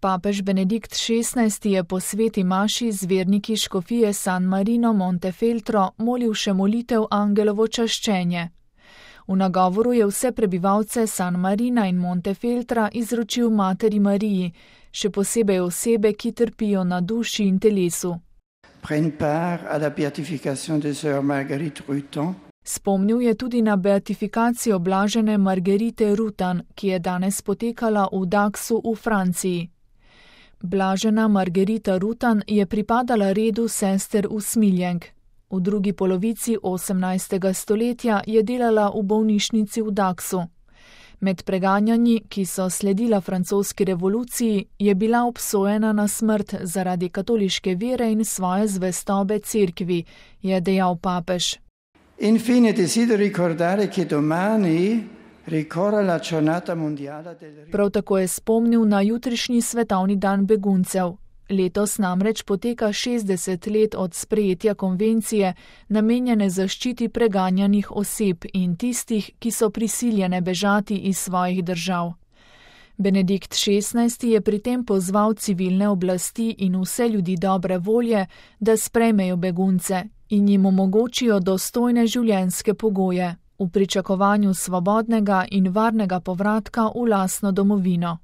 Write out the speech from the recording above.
Papež Benedikt XVI je po sveti maši z verniki škofije San Marino Montefeltro molil še molitev Angelovo čaščenje. V nagovoru je vse prebivalce San Marina in Montefeltra izročil Materi Mariji, še posebej osebe, ki trpijo na duši in telesu. Spomnil je tudi na beatifikacijo blažene Marguerite Rutan, ki je danes potekala v Daxu v Franciji. Blažena Marguerita Rutan je pripadala redu sester usmiljenk. V drugi polovici 18. stoletja je delala v bolnišnici v Daxu. Med preganjanji, ki so sledila francoski revoluciji, je bila obsojena na smrt zaradi katoliške vere in svoje zvestobe cerkvi, je dejal papež. Infine desidero ricordare che domani ricorre la giornata mondiale del... Prav tako je spomnil na jutrišnji svetovni dan beguncev. Letos namreč poteka 60 let od sprejetja konvencije, namenjene zaščiti preganjanih oseb in tistih, ki so prisiljene bežati iz svojih držav. Benedikt XVI je pri tem pozval civilne oblasti in vse ljudi dobre volje, da sprejmejo begunce in jim omogočijo dostojne življenjske pogoje v pričakovanju svobodnega in varnega povratka v lastno domovino.